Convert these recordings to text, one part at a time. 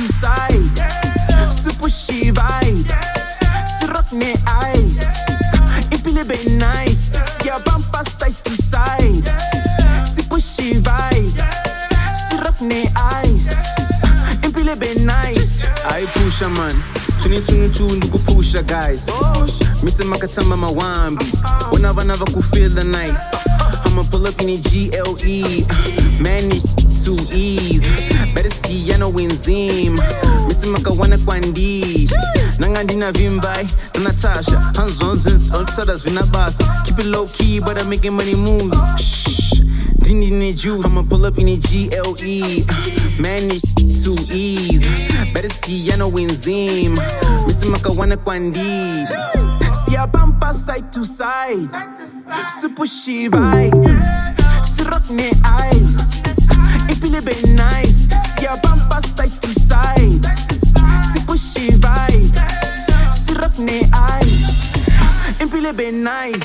to side. Super she vibe. Si rock ne ice. Impile be nice. Si a bumper side to side. Super she vibe. Si rock ne ice. Impile be nice. I push a man. 2022 ndugu pusha guys. Mr. Makatama mawambi. Wanava ku feel the nice. I'ma pull up in the GLE. Manage 2 E's. Better piano enzim. Mr. Makawana kwandi. Nangandina vimbai. Natasha. Hands on tadas vinabasa. Keep it low key, but I'm making money move. Shh. Dini ne juice. I'ma pull up in the GLE. Manage 2 E's. Better piano enzim. Mr. Makawana kwandi. See a bumper side to side. Super she vibe. Si rock ne ice. Impile be nice. See a bumper side to side. Super she vibe. Si rock ne ice. Impile be nice.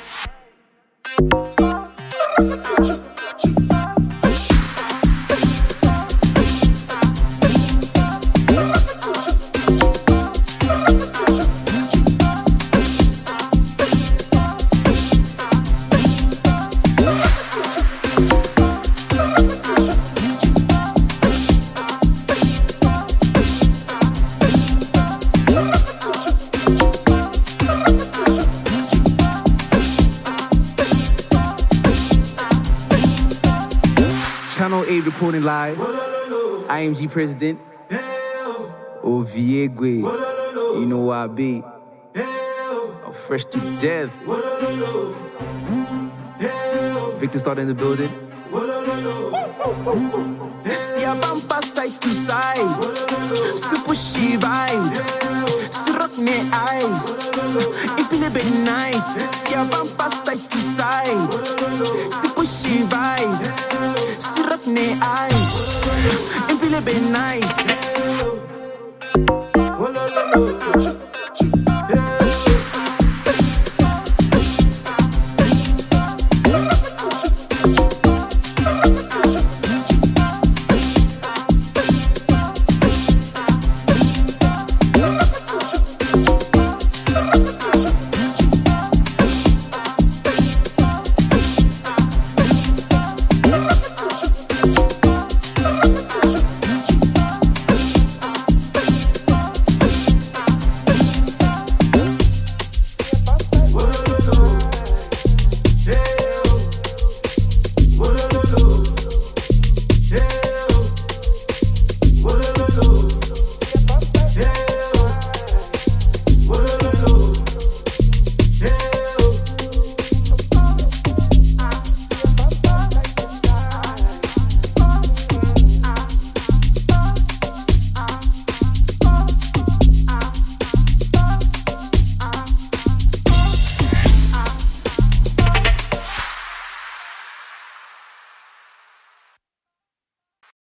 Channel 8 reporting live. IMG President. Oviegwe. You know where I be. I'm fresh to death. Victor started in the building. See a bumper side to side. Super she vibe. Si rock ne ice. Impile be nice. See a bumper side to side. Super she vibe. Si rock ne ice. Impile be nice.